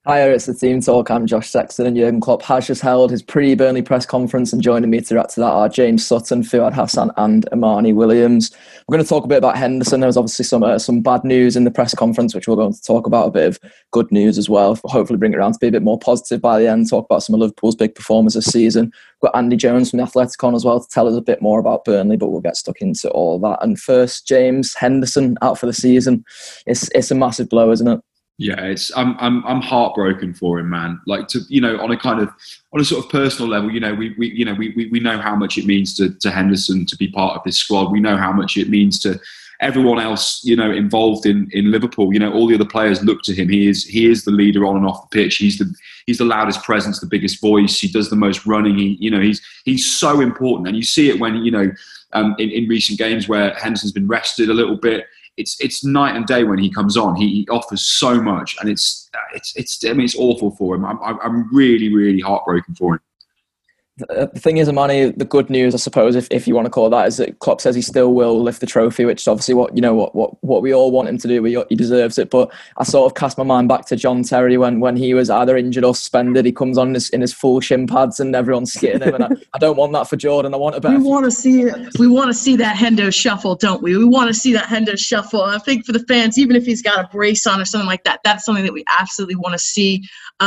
Hi, it's the Team Talk. I'm Josh Sexton, and Jurgen Klopp has just held his pre-Burnley press conference, and joining me to react to that are James Sutton, Fuad Hassan and Amani Williams. We're going to talk a bit about Henderson. There was obviously some bad news in the press conference, which we're going to talk about, a bit of good news as well. Hopefully bring it around to be a bit more positive by the end, talk about some of Liverpool's big performers this season. We've got Andy Jones from the Athletic on as well to tell us a bit more about Burnley, but we'll get stuck into all that. And first, James, Henderson out for the season. It's a massive blow, isn't it? Yeah, I'm heartbroken for him, man. Like, to, on a sort of personal level, we know how much it means to Henderson to be part of this squad. We know how much it means to everyone else, involved in Liverpool. All the other players look to him. He is the leader on and off the pitch. He's the loudest presence, the biggest voice. He does the most running. He's so important, and you see it when in recent games where Henderson's been rested a little bit. It's night and day when he comes on. He offers so much, and it's awful for him. I'm really, really heartbroken for him. The thing is, Amani, the good news, I suppose, if you want to call it that, is that Klopp says he still will lift the trophy, which is obviously what we all want him to do. He deserves it. But I sort of cast my mind back to John Terry when he was either injured or suspended. He comes on in his full shin pads and everyone's skitting him. And I don't want that for Jordan. I want a better. We want to see that Hendo shuffle, don't we? We want to see that Hendo shuffle. I think for the fans, even if he's got a brace on or something like that, that's something that we absolutely want to see.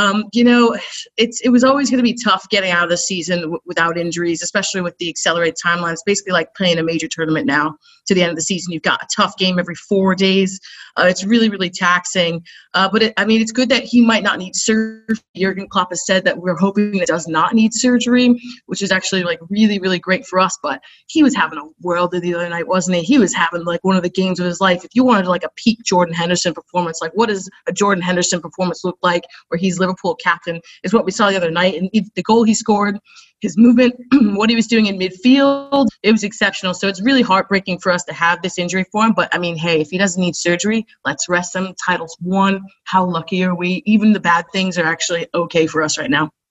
It was always going to be tough getting out of the season without injuries, especially with the accelerated timeline. It's basically like playing a major tournament now to the end of the season. You've got a tough game every 4 days. It's really, really taxing. But it's good that he might not need surgery. Jurgen Klopp has said that we're hoping it does not need surgery, which is actually like really, really great for us. But he was having a world the other night, wasn't he? He was having like one of the games of his life. If you wanted like a peak Jordan Henderson performance, like what does a Jordan Henderson performance look like where he's Liverpool captain, is what we saw the other night. And the goal he scored, his movement, what he was doing in midfield, it was exceptional. So it's really heartbreaking for us to have this injury for him. But, hey, if he doesn't need surgery, let's rest him. Title's won. How lucky are we? Even the bad things are actually okay for us right now.